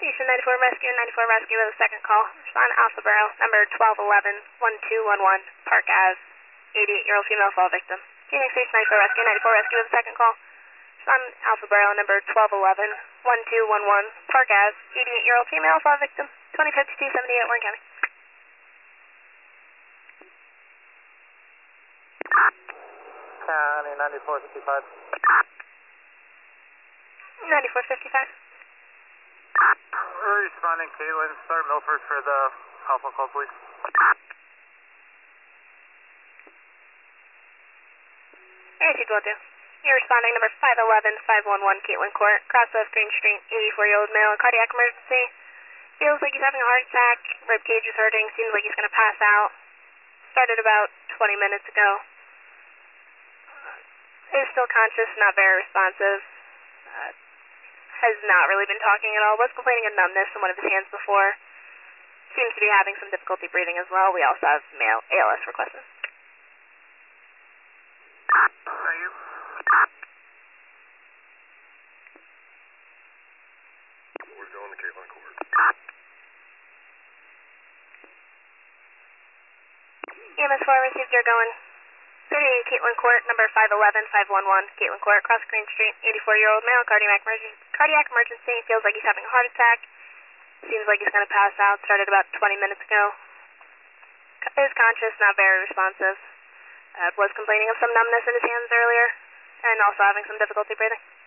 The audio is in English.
Station 94 Rescue with a second call. Respond Alpha Borough, number 1211-1211, Park Ave, 88-year-old female fall victim. Phoenix Station 94 Rescue with a second call. Respond Alpha Borough, number 1211-1211, Park Ave, 88-year-old female fall victim, 205278, Warren County. County 9455. 9455. We're responding, Caitlin. Start Milford for the Alpha call, please. Air 212. You're responding number 511-511, Caitlin Court, cross of Green Street, 84-year-old male, cardiac emergency. Feels like he's having a heart attack, rib cage is hurting, seems like he's going to pass out. Started about 20 minutes ago. Is still conscious, not very responsive. Has not really been talking at all. Was complaining of numbness in one of his hands before. Seems to be having some difficulty breathing as well. We also have male ALS requested. Thank you. We're going to Caitlin Court. EMS 4 received, you're going 38 Caitlin Court, number 511-511, Caitlin Court, across Green Street, 84-year-old male, cardiac emergency, feels like he's having a heart attack, seems like he's going to pass out, started about 20 minutes ago. Is conscious, not very responsive. Was complaining of some numbness in his hands earlier, and also having some difficulty breathing.